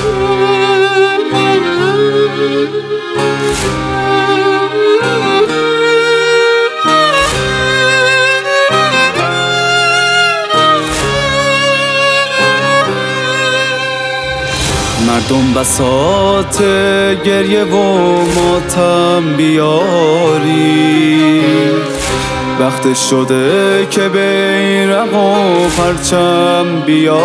مردم بساط گریه و ماتم بیاری، وقتش شده که بیرق و پرچم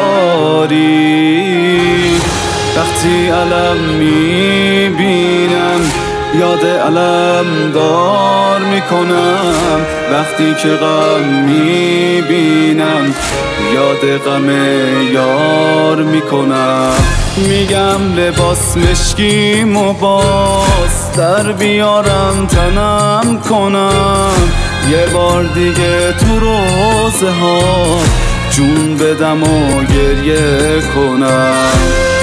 بیاری. وقتی علم میبینم یاد علم دار میکنم، وقتی که غم میبینم یاد غم یار میکنم. میگم لباس مشکیم و باز در بیارم تنم کنم، یه بار دیگه تو روزه ها جون بدم و گریه کنم.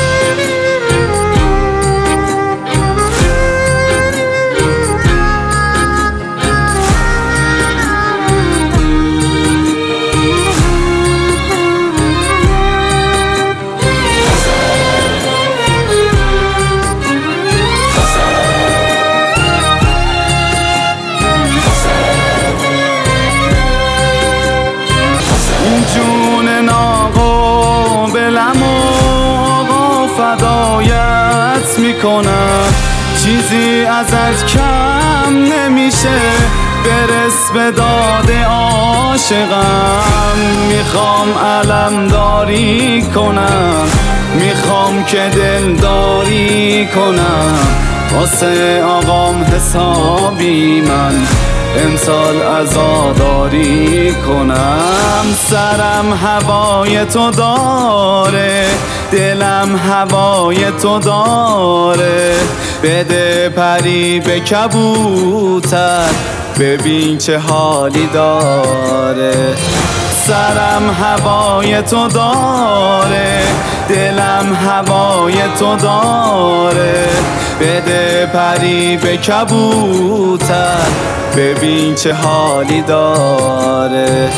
جون ناقابلم و آقا فدایت میکنم، چیزی ازت کم نمیشه برس به داد عاشقم. میخوام علمداری کنم، میخوام که دلداری کنم، واسه آقام حسابی من امسال عزاداری کنم. سرم هوای تو داره، دلم هوای تو داره، بده پری به کبوتر ببین چه حالی داره. سرم هوای تو داره، دلم هوای تو داره، بده پری به کبوتر ببین چه حالی داره.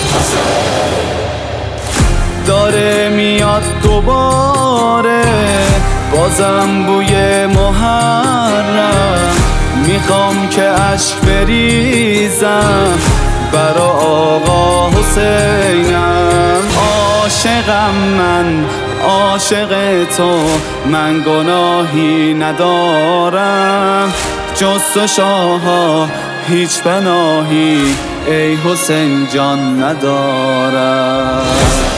داره میاد دوباره بازم بوی محرم، میخوام که عشق بریزم برا آقا حسینم. عاشقم من، عاشق تو، من گناهی ندارم، جز تو شاها هیچ پناهی ای حسین جان ندارم.